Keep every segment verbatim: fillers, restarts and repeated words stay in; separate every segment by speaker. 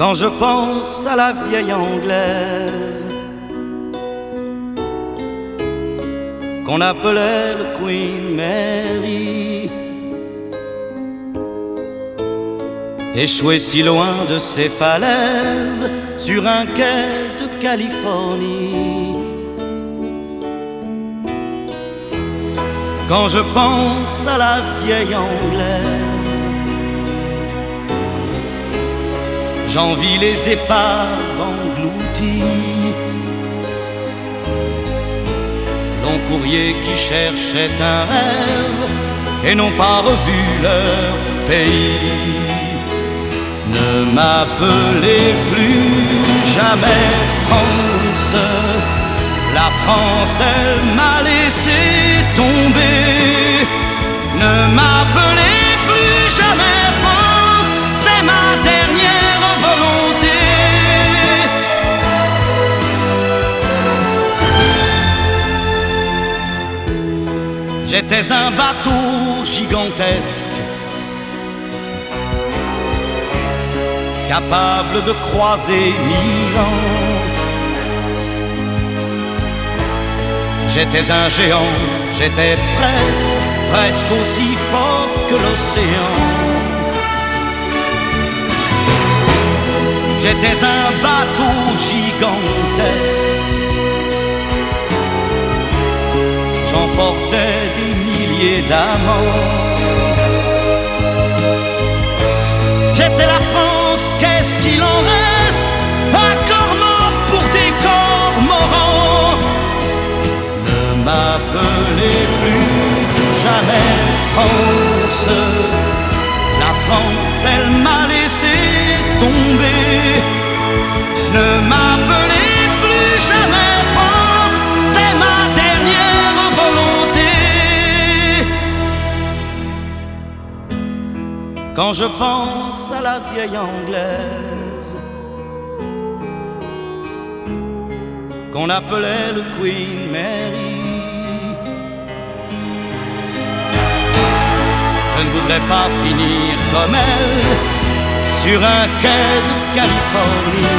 Speaker 1: Quand je pense à la vieille anglaise qu'on appelait le Queen Mary, échouée si loin de ses falaises sur un quai de Californie. Quand je pense à la vieille anglaise, j'envie les épaves englouties, longs courriers qui cherchaient un rêve et n'ont pas revu leur pays. Ne m'appelez plus jamais France, la France elle m'a laissé tomber. Ne m'appelez plus jamais France, c'est ma dernière volonté. J'étais un bateau gigantesque, capable de croiser mille ans. J'étais un géant, j'étais presque, presque aussi fort que l'océan. J'étais un bateau gigantesque, j'emportais des milliers d'amants. J'étais la France, qu'est-ce qu'il en reste? Un corps mort pour des cormorans. Ne m'appelez plus jamais France, la France elle m'a laissé tomber. Ne m'appelez plus jamais France, c'est ma dernière volonté. Quand je pense à la vieille anglaise qu'on appelait le Queen Mary, je ne voudrais pas finir comme elle sur un quai de Californie.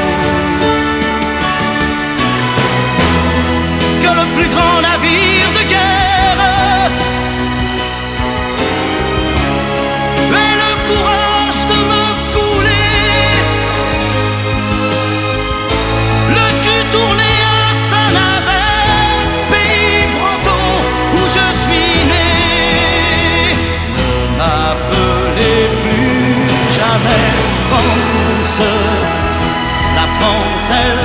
Speaker 1: Que le plus grand navire de guerre ait le courage de me couler, le cul tourné à Saint-Nazaire, pays breton où je suis né. Ne m'appelez plus jamais France, la France elle